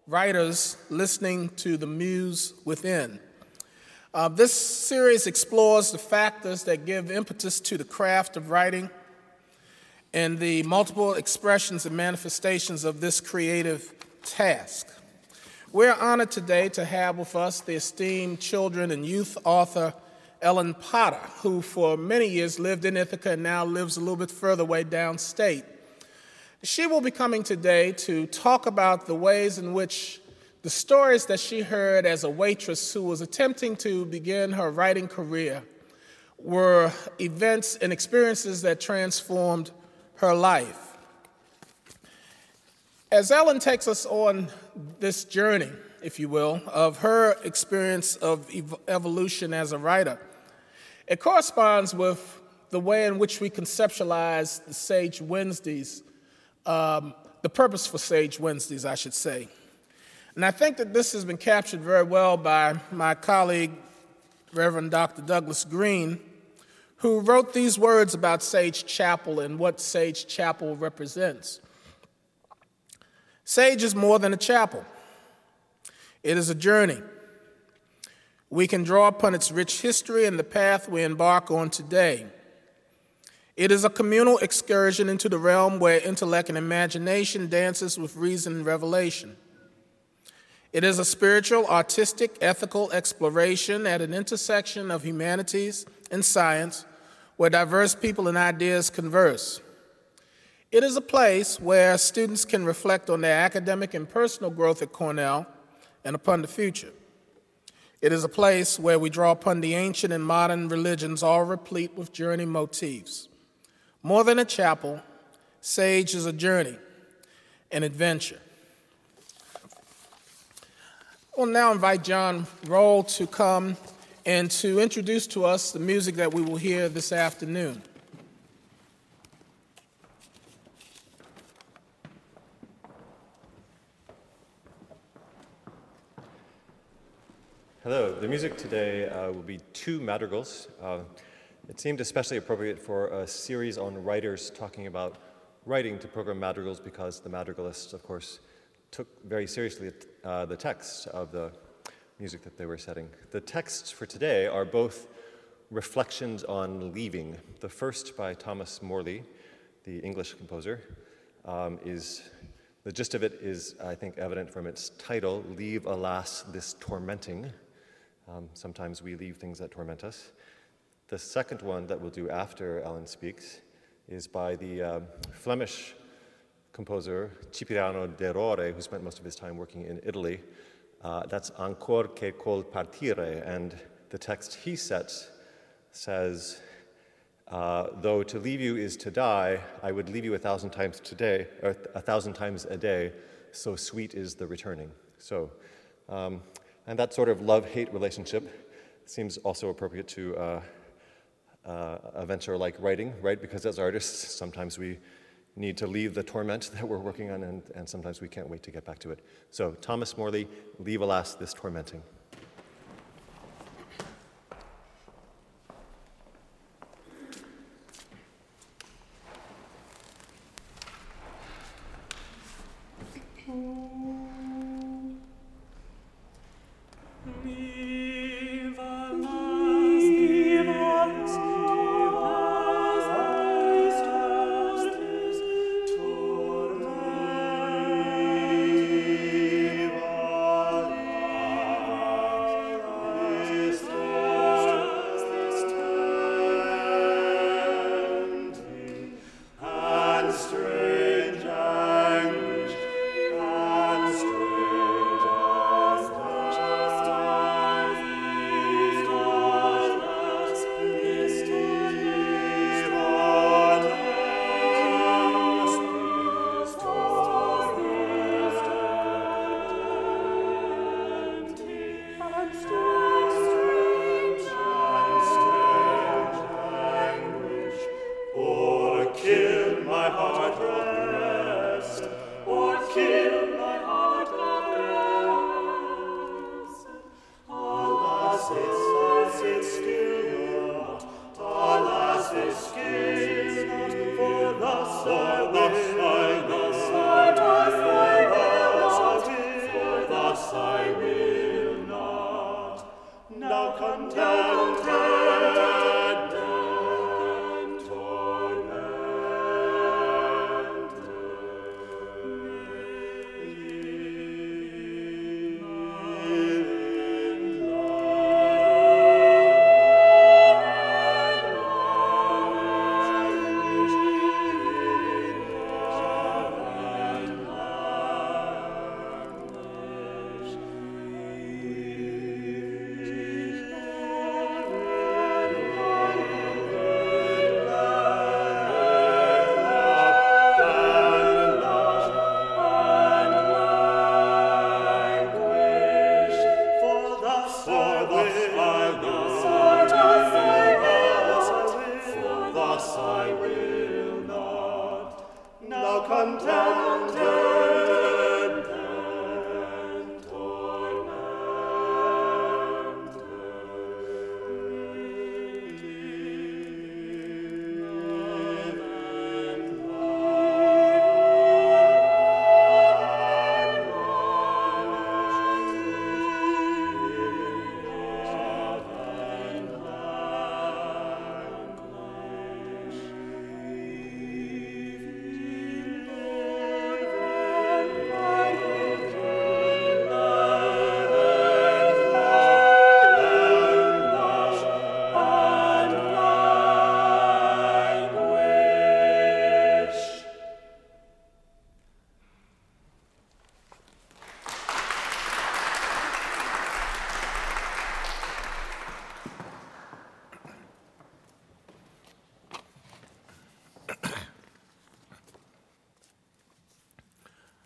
writers listening to the muse within. This series explores the factors that give impetus to the craft of writing and the multiple expressions and manifestations of this creative task. We're honored today to have with us the esteemed children and youth author Ellen Potter, who for many years lived in Ithaca and now lives a little bit further away downstate. She will be coming today to talk about the ways in which the stories that she heard as a waitress who was attempting to begin her writing career were events and experiences that transformed her life. As Ellen takes us on this journey, if you will, of her experience of evolution as a writer, it corresponds with the way in which we conceptualize the Sage Wednesdays, the purpose for Sage Wednesdays, I should say. And I think that this has been captured very well by my colleague, Reverend Dr. Douglas Green, who wrote these words about Sage Chapel and what Sage Chapel represents. Sage is more than a chapel. It is a journey. We can draw upon its rich history and the path we embark on today. It is a communal excursion into the realm where intellect and imagination dances with reason and revelation. It is a spiritual, artistic, ethical exploration at an intersection of humanities and science where diverse people and ideas converse. It is a place where students can reflect on their academic and personal growth at Cornell and upon the future. It is a place where we draw upon the ancient and modern religions, all replete with journey motifs. More than a chapel, Sage is a journey, an adventure. I will now invite John Roll to come and to introduce to us the music that we will hear this afternoon. Hello, the music today will be two madrigals. It seemed especially appropriate for a series on writers talking about writing to program madrigals because the madrigalists, of course, took very seriously the text of the music that they were setting. The texts for today are both reflections on leaving. The first by Thomas Morley, the English composer, the gist of it is, I think, evident from its title, Leave Alas This Tormenting. Sometimes we leave things that torment us. The second one that we'll do after Ellen speaks is by the Flemish composer Cipriano de Rore, who spent most of his time working in Italy. That's Ancor che col partire, and the text he sets says, though to leave you is to die, I would leave you 1,000 times today, or 1,000 times a day, so sweet is the returning. So, and that sort of love-hate relationship seems also appropriate to a venture like writing, right? Because as artists, sometimes we need to leave the torment that we're working on, and sometimes we can't wait to get back to it. So Thomas Morley, Leave Alas This Tormenting.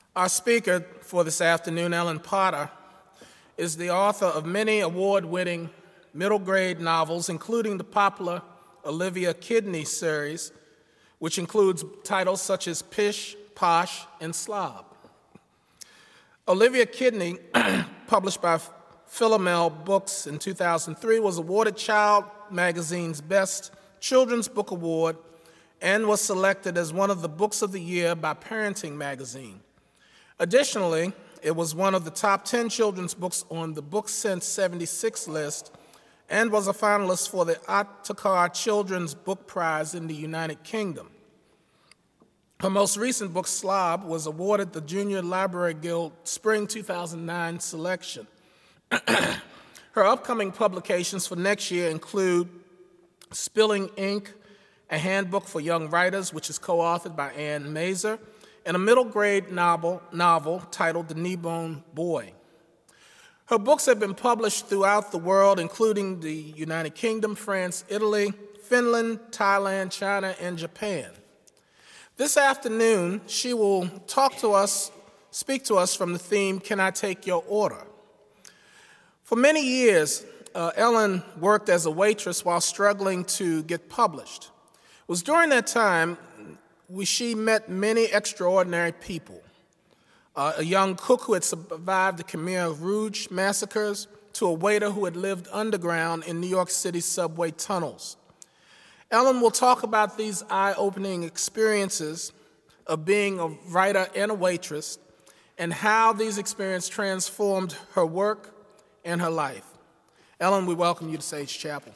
Our speaker for this afternoon, Ellen Potter, is the author of many award-winning middle grade novels, including the popular Olivia Kidney series, which includes titles such as Pish, Posh, and Slob. Olivia Kidney, published by Philomel Books in 2003, was awarded Child Magazine's Best Children's Book Award and was selected as one of the Books of the Year by Parenting Magazine. Additionally, it was one of the top 10 children's books on the BookSense 76 list and was a finalist for the Ottokar Children's Book Prize in the United Kingdom. Her most recent book, Slob, was awarded the Junior Library Guild Spring 2009 selection. Her upcoming publications for next year include Spilling Ink, a handbook for young writers, which is co-authored by Ann Mazer, and a middle grade novel titled The Kneebone Boy. Her books have been published throughout the world, including the United Kingdom, France, Italy, Finland, Thailand, China, and Japan. This afternoon, she will speak to us from the theme, Can I Take Your Order? For many years, Ellen worked as a waitress while struggling to get published. It was during that time she met many extraordinary people. A young cook who had survived the Khmer Rouge massacres, to a waiter who had lived underground in New York City's subway tunnels. Ellen will talk about these eye-opening experiences of being a writer and a waitress and how these experiences transformed her work and her life. Ellen, we welcome you to Sage Chapel.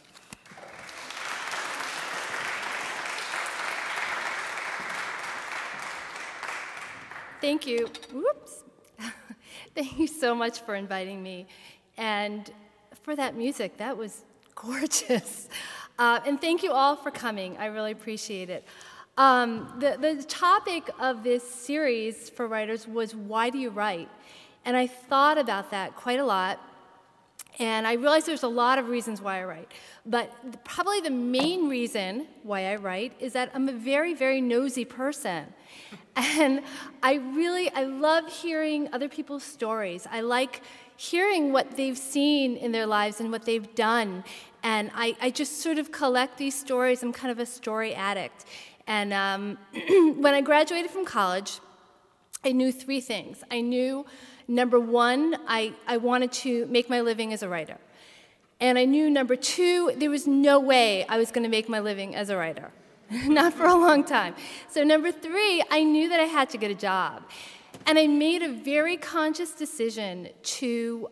Thank you. Whoops. Thank you so much for inviting me. And for that music, that was gorgeous. And thank you all for coming. I really appreciate it. The topic of this series for writers was, why do you write? And I thought about that quite a lot. And I realized there's a lot of reasons why I write. But probably the main reason why I write is that I'm a very, very nosy person. And I love hearing other people's stories. I like hearing what they've seen in their lives and what they've done. And I just sort of collect these stories. I'm kind of a story addict. And when I graduated from college, I knew three things. I knew, number one, I wanted to make my living as a writer. And I knew, number two, there was no way I was going to make my living as a writer. Not for a long time. So number three, I knew that I had to get a job. And I made a very conscious decision to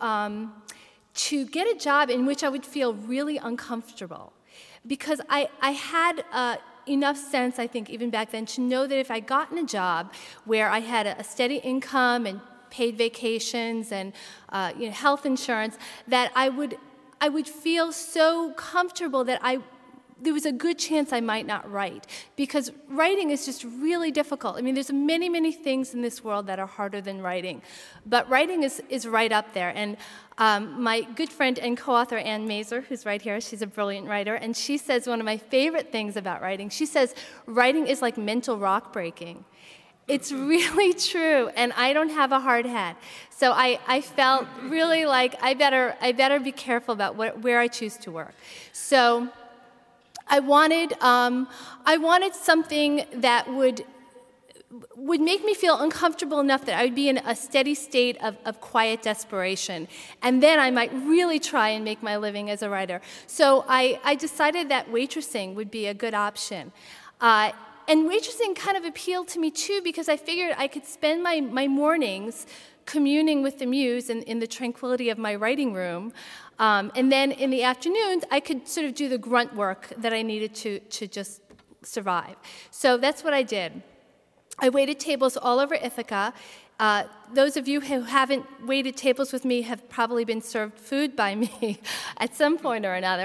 get a job in which I would feel really uncomfortable. Because I had enough sense, I think, even back then, to know that if I got in a job where I had a steady income and paid vacations and health insurance, that I would feel so comfortable that there was a good chance I might not write, because writing is just really difficult. I mean, there's many, many things in this world that are harder than writing, but writing is right up there. And my good friend and co-author Ann Mazer, who's right here, she's a brilliant writer, and she says one of my favorite things about writing. She says, writing is like mental rock breaking. It's really true, and I don't have a hard hat. So I felt really like I better be careful about where I choose to work. So I wanted something that would make me feel uncomfortable enough that I would be in a steady state of quiet desperation, and then I might really try and make my living as a writer. So I decided that waitressing would be a good option. And waitressing kind of appealed to me too, because I figured I could spend my mornings communing with the muse in the tranquility of my writing room. And then in the afternoons, I could sort of do the grunt work that I needed to just survive. So that's what I did. I waited tables all over Ithaca. Those of you who haven't waited tables with me have probably been served food by me at some point or another.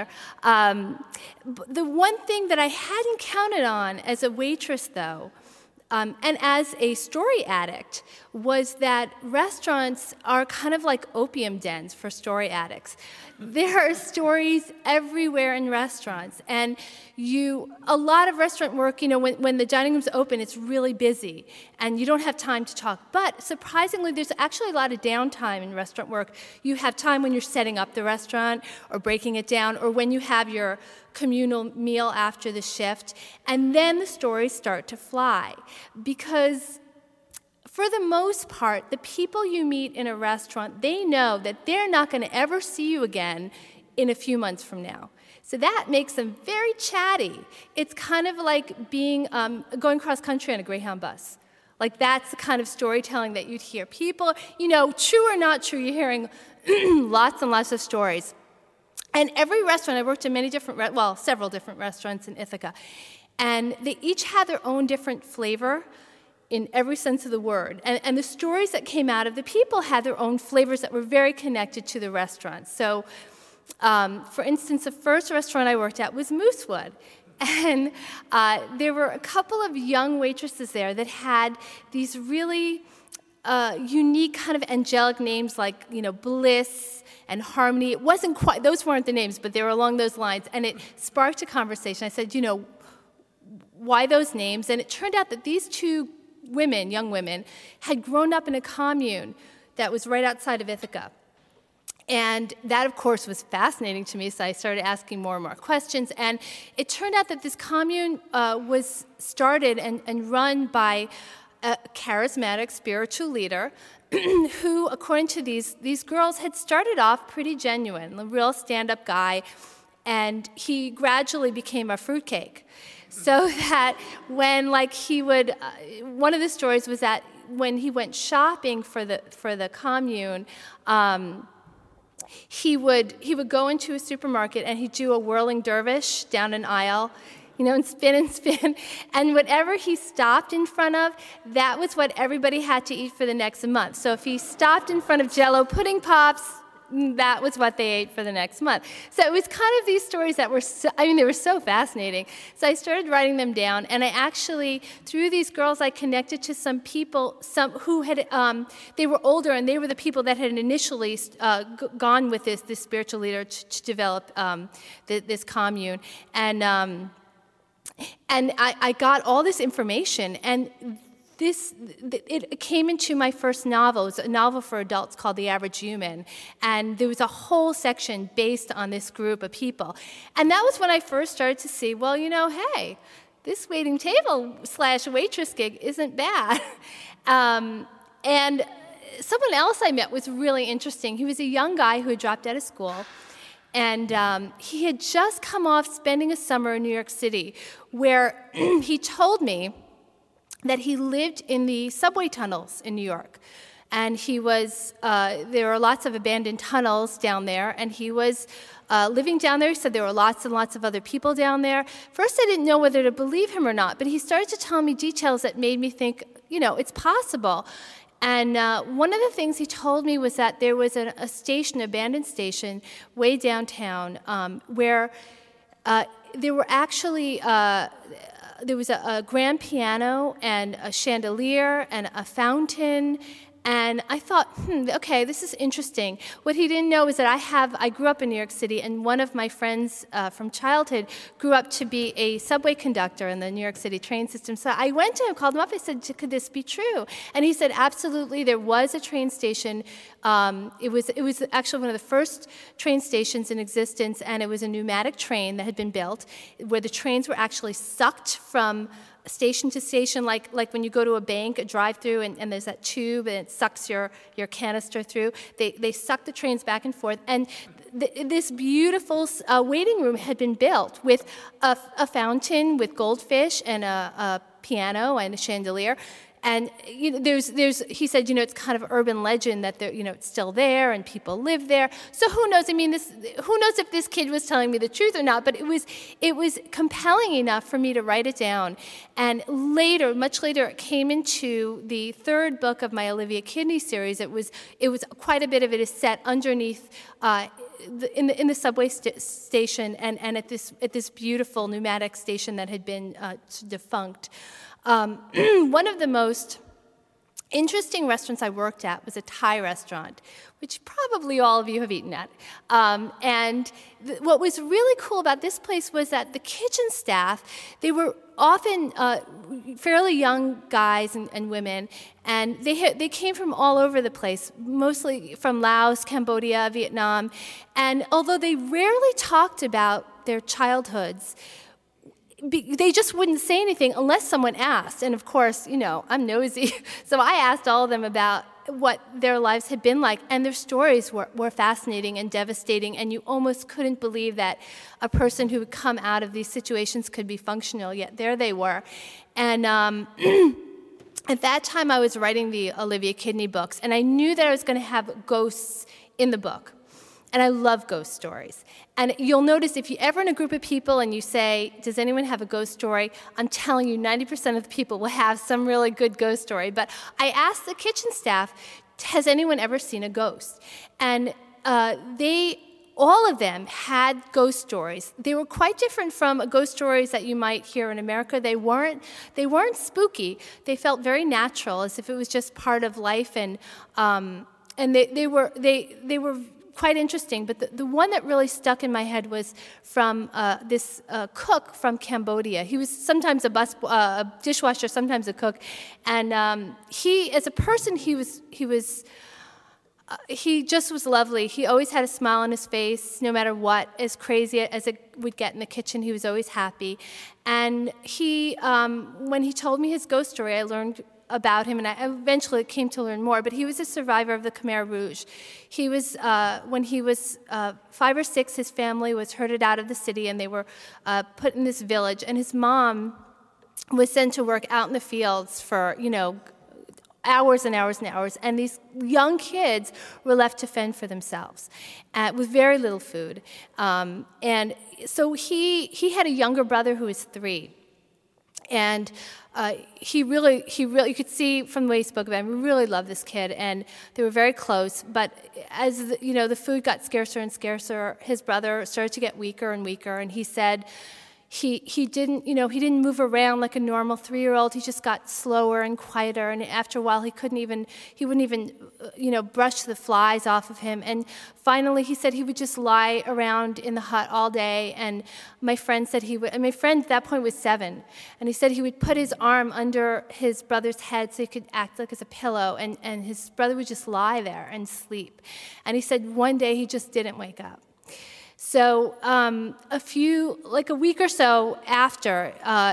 The one thing that I hadn't counted on as a waitress, though, and as a story addict, was that restaurants are kind of like opium dens for story addicts. There are stories everywhere in restaurants, and a lot of restaurant work, when the dining room's open, it's really busy, and you don't have time to talk. But surprisingly, there's actually a lot of downtime in restaurant work. You have time when you're setting up the restaurant or breaking it down, or when you have your communal meal after the shift, and then the stories start to fly. Because for the most part, the people you meet in a restaurant, they know that they're not going to ever see you again in a few months from now. So that makes them very chatty. It's kind of like going cross country on a Greyhound bus. Like, that's the kind of storytelling that you'd hear. People, true or not true, you're hearing lots and lots of stories. And every restaurant, I worked in several different restaurants in Ithaca, and they each had their own different flavor in every sense of the word. And the stories that came out of the people had their own flavors that were very connected to the restaurant. So, for instance, the first restaurant I worked at was Moosewood. And there were a couple of young waitresses there that had these really unique kind of angelic names like, Bliss and Harmony. It wasn't quite, those weren't the names, but they were along those lines. And it sparked a conversation. I said, why those names? And it turned out that these two women, young women, had grown up in a commune that was right outside of Ithaca. And that, of course, was fascinating to me, so I started asking more and more questions. And it turned out that this commune was started and run by a charismatic spiritual leader who, according to these girls, had started off pretty genuine, a real stand-up guy, and he gradually became a fruitcake. So that when, one of the stories was that when he went shopping for the commune, he would go into a supermarket and he'd do a whirling dervish down an aisle, and spin, and whatever he stopped in front of, that was what everybody had to eat for the next month. So if he stopped in front of Jell-O pudding pops, that was what they ate for the next month. So it was kind of these stories that were they were so fascinating. So I started writing them down, and I actually, through these girls, I connected to some people, who had, they were older, and they were the people that had initially gone with this spiritual leader to develop this commune. And I got all this information, and it came into my first novel. It was a novel for adults called The Average Human, and there was a whole section based on this group of people. And that was when I first started to see, well, hey, this waiting table / waitress gig isn't bad. And someone else I met was really interesting. He was a young guy who had dropped out of school, and he had just come off spending a summer in New York City, where he told me that he lived in the subway tunnels in New York. And he was, there were lots of abandoned tunnels down there, and he was living down there. He said there were lots and lots of other people down there. First, I didn't know whether to believe him or not, but he started to tell me details that made me think, it's possible. And one of the things he told me was that there was a station, abandoned station, way downtown, where there were actually there was a grand piano and a chandelier and a fountain, and I thought, okay, this is interesting. What he didn't know is that I grew up in New York City, and one of my friends from childhood grew up to be a subway conductor in the New York City train system. So I went to him, called him up, I said, could this be true? And he said, absolutely, there was a train station. It was actually one of the first train stations in existence, and it was a pneumatic train that had been built, where the trains were actually sucked from station to station, like when you go to a bank, a drive-through, and there's that tube, and it sucks your canister through. They suck the trains back and forth, and this beautiful waiting room had been built with a fountain with goldfish and a piano and a chandelier. And he said, it's kind of urban legend that it's still there and people live there. So who knows? Who knows if this kid was telling me the truth or not? But it was compelling enough for me to write it down. And later, much later, it came into the third book of my Olivia Kidney series. It was quite a bit of it is set underneath. In the subway station and at this beautiful pneumatic station that had been defunct. One of the most interesting restaurants I worked at was a Thai restaurant, which probably all of you have eaten at. What was really cool about this place was that the kitchen staff, they were often fairly young guys and women, and they came from all over the place, mostly from Laos, Cambodia, Vietnam. And although they rarely talked about their childhoods, they just wouldn't say anything unless someone asked. And of course, I'm nosy, so I asked all of them about what their lives had been like, and their stories were fascinating and devastating, and you almost couldn't believe that a person who would come out of these situations could be functional, yet there they were. And at that time, I was writing the Olivia Kidney books, and I knew that I was going to have ghosts in the book. And I love ghost stories. And you'll notice if you're ever in a group of people and you say, does anyone have a ghost story? I'm telling you, 90% of the people will have some really good ghost story. But I asked the kitchen staff, has anyone ever seen a ghost? And all of them had ghost stories. They were quite different from ghost stories that you might hear in America. They weren't spooky. They felt very natural, as if it was just part of life. And they were quite interesting, but the one that really stuck in my head was from this cook from Cambodia. He was sometimes a dishwasher, sometimes a cook, and he, as a person, he just was lovely. He always had a smile on his face, no matter what, as crazy as it would get in the kitchen. He was always happy, and when he told me his ghost story, I learned about him, and I eventually came to learn more, but he was a survivor of the Khmer Rouge. He was, when he was 5 or 6, his family was herded out of the city, and they were put in this village, and his mom was sent to work out in the fields for, hours and hours and hours, and these young kids were left to fend for themselves with very little food. And so he had a younger brother who was 3. And he really, you could see from the way he spoke about him, we really loved this kid, and they were very close. But as the food got scarcer and scarcer, his brother started to get weaker and weaker, and he said he didn't move around like a normal 3-year-old. He just got slower and quieter, and after a while he wouldn't even brush the flies off of him. And finally he said he would just lie around in the hut all day. And my friend said he would, and my friend at that point was 7, and he said he would put his arm under his brother's head so he could act like as a pillow, and his brother would just lie there and sleep. And he said one day he just didn't wake up. So a week or so after,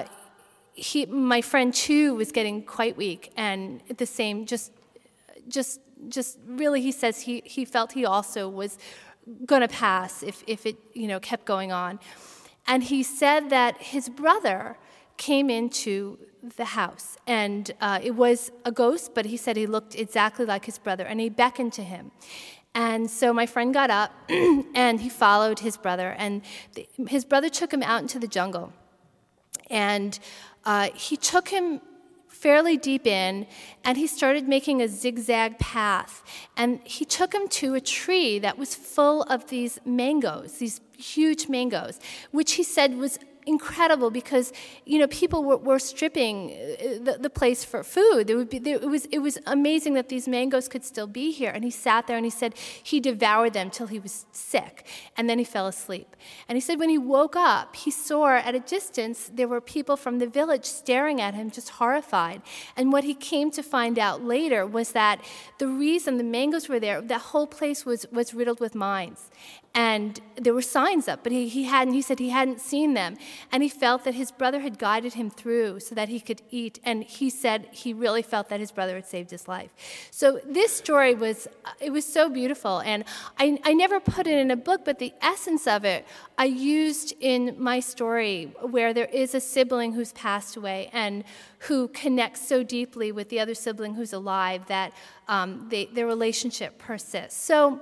my friend too was getting quite weak, and the same, just really, he says he felt he also was going to pass if it kept going on. And he said that his brother came into the house, and it was a ghost, but he said he looked exactly like his brother, and he beckoned to him. And so my friend got up, and he followed his brother, and his brother took him out into the jungle. And he took him fairly deep in, and he started making a zigzag path. And he took him to a tree that was full of these mangoes, these huge mangoes, which he said was incredible because people were stripping the place for food. It was amazing that these mangoes could still be here. And he sat there and he said he devoured them till he was sick, and then he fell asleep. And he said when he woke up, he saw at a distance there were people from the village staring at him, just horrified. And what he came to find out later was that the reason the mangoes were there, the whole place was riddled with mines. And there were signs up, but he said he hadn't seen them. And he felt that his brother had guided him through so that he could eat. And he said he really felt that his brother had saved his life. So this story was so beautiful. And I never put it in a book, but the essence of it I used in my story, where there is a sibling who's passed away and who connects so deeply with the other sibling who's alive that their relationship persists. So,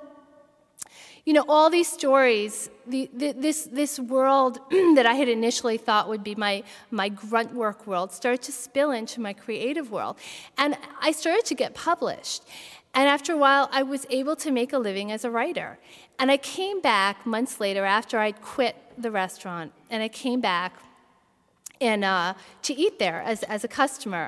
all these stories, this world that I had initially thought would be my grunt work world started to spill into my creative world. And I started to get published. And after a while, I was able to make a living as a writer. And I came back months later after I'd quit the restaurant, and I came back and to eat there as a customer.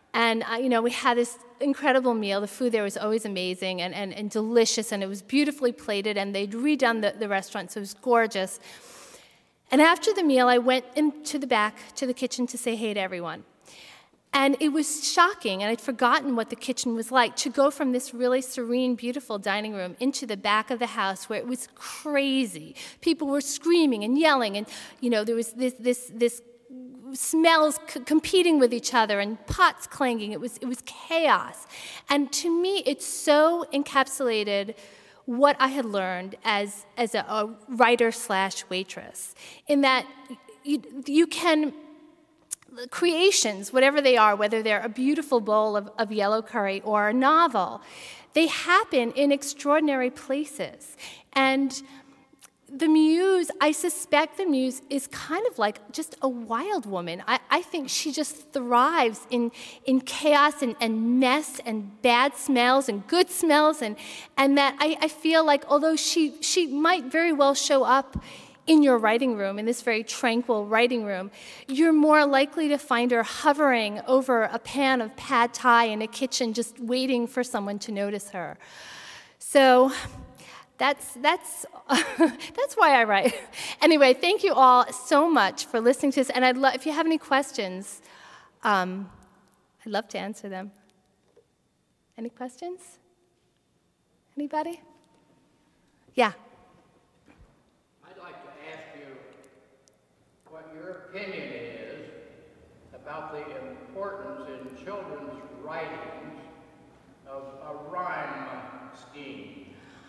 And we had this incredible meal. The food there was always amazing and delicious, and it was beautifully plated, and they'd redone the restaurant, so it was gorgeous. And after the meal, I went into the back to the kitchen to say hey to everyone. And it was shocking, and I'd forgotten what the kitchen was like, to go from this really serene, beautiful dining room into the back of the house where it was crazy. People were screaming and yelling, and there was this smells competing with each other and pots clanging. It was chaos. And to me, it so encapsulated what I had learned as a writer/waitress, in that you can, creations, whatever they are, whether they're a beautiful bowl of yellow curry or a novel, they happen in extraordinary places. And the muse, I suspect the muse is kind of like just a wild woman. I think she just thrives in chaos and mess and bad smells and good smells, and that I feel like although she might very well show up in your writing room, in this very tranquil writing room, you're more likely to find her hovering over a pan of pad thai in a kitchen just waiting for someone to notice her. So that's why I write. Anyway, thank you all so much for listening to this, and if you have any questions, I'd love to answer them. Any questions? Anybody? Yeah. I'd like to ask you what your opinion is about the importance in children's writings of a rhyme scheme.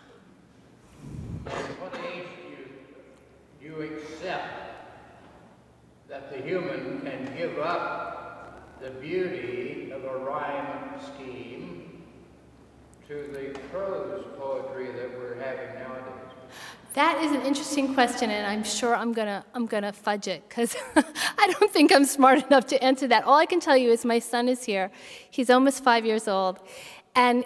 At what age do you accept that the human can give up the beauty of a rhyme scheme to the prose poetry that we're having nowadays? That is an interesting question, and I'm sure I'm gonna fudge it, because I don't think I'm smart enough to answer that. All I can tell you is my son is here. He's almost 5 years old, and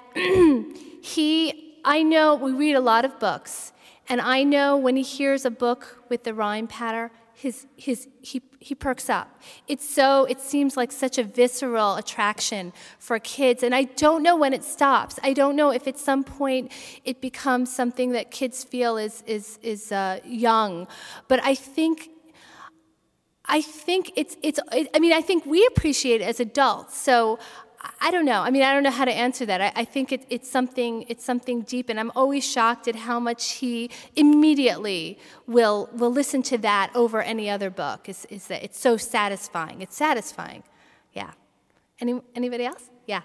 I know we read a lot of books, and I know when he hears a book with the rhyme pattern, he perks up. It seems like such a visceral attraction for kids, and I don't know when it stops. I don't know if at some point it becomes something that kids feel is young, but I think I think we appreciate it as adults. So I don't know. I don't know how to answer that. I think it's something deep, and I'm always shocked at how much he immediately will listen to that over any other book. Is that it's so satisfying? It's satisfying. Yeah. Anybody else? Yeah.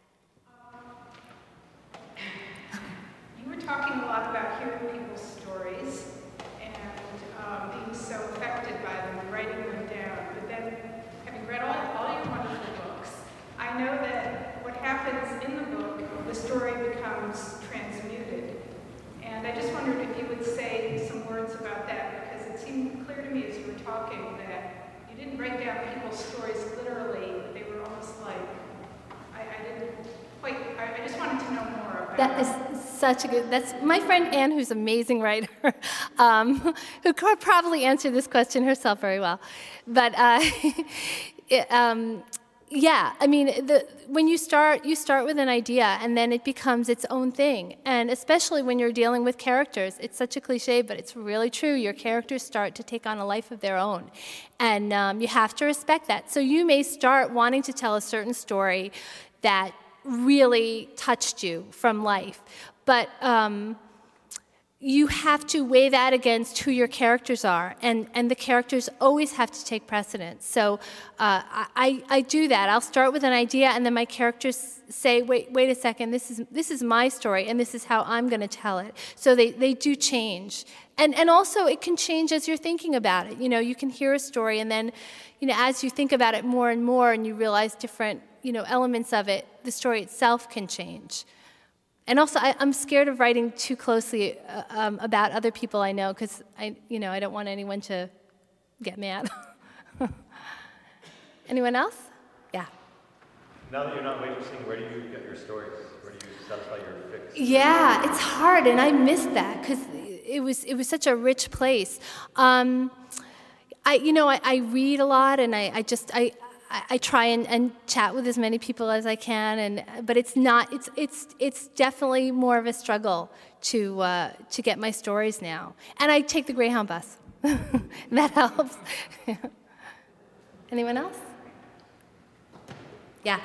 You were talking a lot about hearing people's stories and being so affected by them and writing them down. But then, having read all your wonderful books, I know that what happens in the book, the story becomes transmuted. And I just wondered if you would say some words about that, because it seemed clear to me as you were talking that you didn't write down people's stories literally, but they were almost like, I just wanted to know more about that. Is such a good, that's my friend Anne, who's an amazing writer, who could probably answer this question herself very well. But yeah, when you start with an idea, and then it becomes its own thing. And especially when you're dealing with characters, it's such a cliche, but it's really true. Your characters start to take on a life of their own, and you have to respect that. So you may start wanting to tell a certain story that really touched you from life, but you have to weigh that against who your characters are, and the characters always have to take precedence. So I do that. I'll start with an idea, and then my characters say, wait a second, this is my story, and this is how I'm going to tell it. So they do change. And also, it can change as you're thinking about it. You can hear a story, and then, as you think about it more and more, and you realize different, elements of it, the story itself can change. And also, I'm scared of writing too closely about other people I know, because I don't want anyone to get mad. Anyone else? Yeah. Now that you're not waitressing, where do you get your stories? Where do you satisfy your fix? Yeah, it's hard, and I miss that because it was such a rich place. I read a lot, and I I try and chat with as many people as I can, but it's definitely more of a struggle to get my stories now. And I take the Greyhound bus. That helps. Anyone else? Yeah.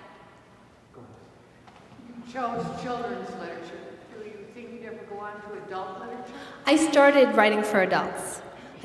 You chose children's literature. Do you think you'd ever go on to adult literature? I started writing for adults.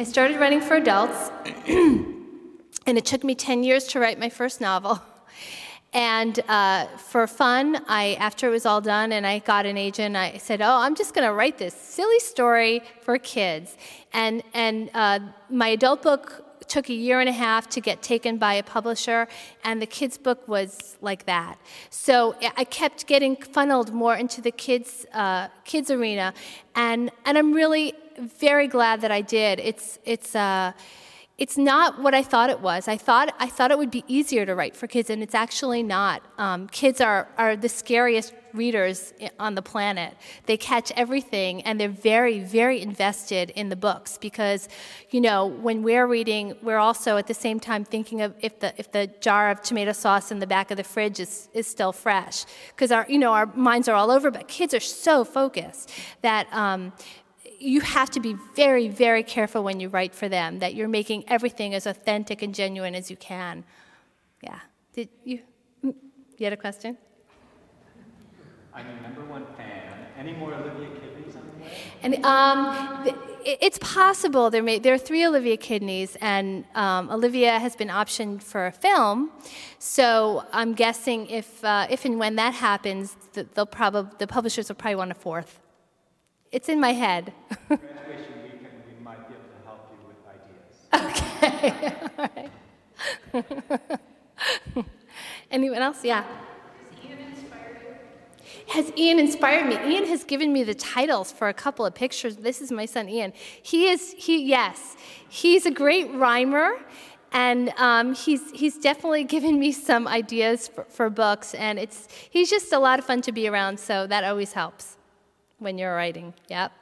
And it took me 10 years to write my first novel. And for fun, after it was all done and I got an agent, I said, oh, I'm just going to write this silly story for kids. And my adult book took a year and a half to get taken by a publisher, and the kids' book was like that. So I kept getting funneled more into the kids arena, and I'm really very glad that I did. It's not what I thought it was. I thought it would be easier to write for kids, and it's actually not. Kids are the scariest readers on the planet. They catch everything, and they're very, very invested in the books because, when we're reading, we're also at the same time thinking of if the jar of tomato sauce in the back of the fridge is still fresh, because our minds are all over. But kids are so focused that. You have to be very, very careful when you write for them, that you're making everything as authentic and genuine as you can. Yeah. Did you had a question? I'm your #1 fan. Any more Olivia Kidneys on the way? And it's possible. There are 3 Olivia Kidneys, and Olivia has been optioned for a film. So I'm guessing if and when that happens, the publishers will probably want a 4th. It's in my head. Graduation weekend, we might be able to help you with ideas. Okay. All right. Anyone else? Yeah. Has Ian inspired you? Has Ian inspired me? Ian has given me the titles for a couple of pictures. This is my son, Ian. Yes. He's a great rhymer, and he's definitely given me some ideas for books, and he's just a lot of fun to be around, so that always helps. When you're writing, yep.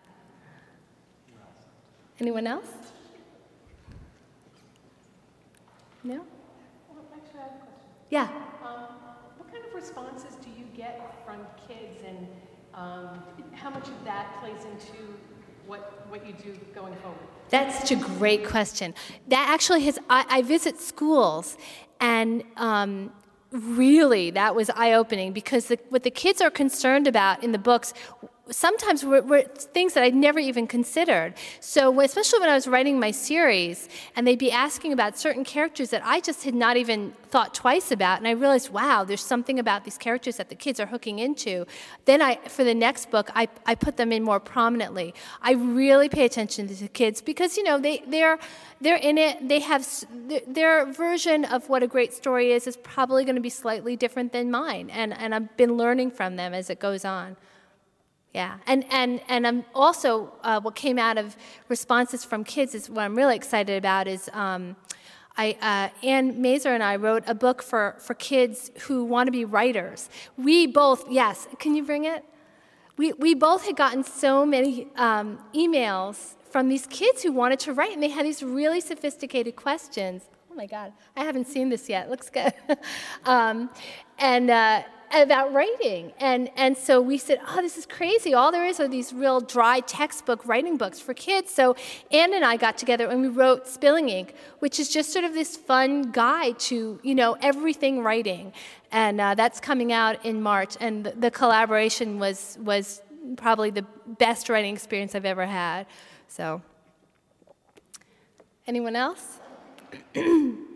Anyone else? No? Well, actually, I have a question. Yeah. What kind of responses do you get from kids, and how much of that plays into what you do going forward? That's such a great question. That actually I visit schools, and really, that was eye-opening because what the kids are concerned about in the books sometimes were things that I'd never even considered. So especially when I was writing my series, and they'd be asking about certain characters that I just had not even thought twice about, and I realized, wow, there's something about these characters that the kids are hooking into. Then for the next book, I put them in more prominently. I really pay attention to the kids because, they're in it. They have their version of what a great story is probably going to be slightly different than mine, and I've been learning from them as it goes on. Yeah, and I'm also what came out of responses from kids is what I'm really excited about is Ann Mazer and I wrote a book for kids who want to be writers. We both, yes, can you bring it? We both had gotten so many emails from these kids who wanted to write, and they had these really sophisticated questions. Oh my God, I haven't seen this yet. Looks good. About writing. And so we said, oh, this is crazy. All there is are these real dry textbook writing books for kids. So Ann and I got together and we wrote Spilling Ink, which is just sort of this fun guide to, everything writing. And that's coming out in March. And the collaboration was probably the best writing experience I've ever had. So, anyone else?